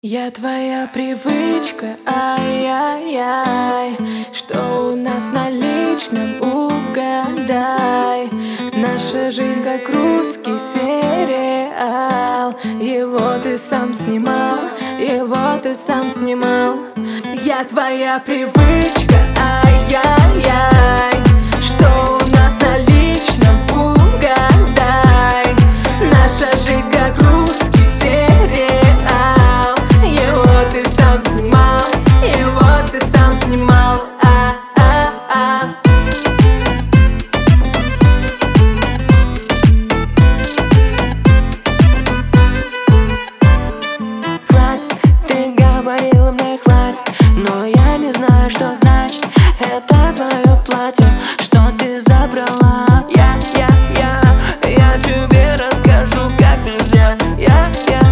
Я твоя привычка, ай-яй-яй. Что у нас на личном, угадай. Наша жизнь как русский сериал. Его ты сам снимал, его ты сам снимал. Я твоя привычка, ай-яй-яй. Что у нас на личном, угадай. Наша жизнь как русский сериал. Его ты сам снимал, его ты сам снимал. Хватит, ты говорила мне хватит, но я не знаю, что значит это твое платье, что ты забрала. Я тебе расскажу, как нельзя. Я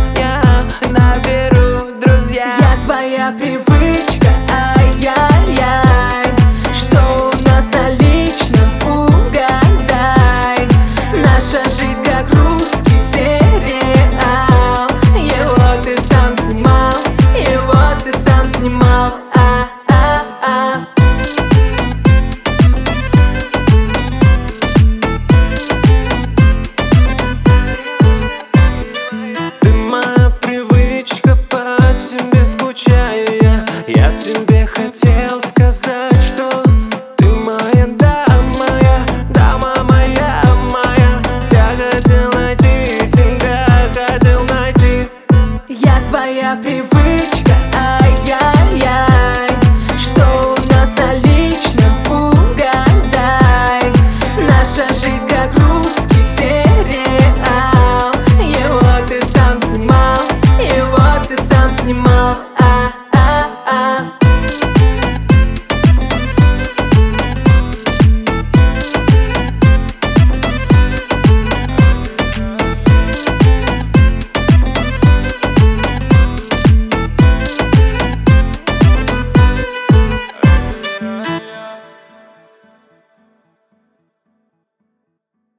наберу друзья. Я твоя привычка, ай-яй-яй. Что у нас на личном, угадай. Наша жизнь как русский сериал. Его ты сам снимал, его ты сам снимал. Ты моя привычка, по тебе скучаю я тебе хотел сказать, что ты моя дама, моя. Я хотел найти тебя, хотел найти. Я твоя привычка, ай-яй-яй.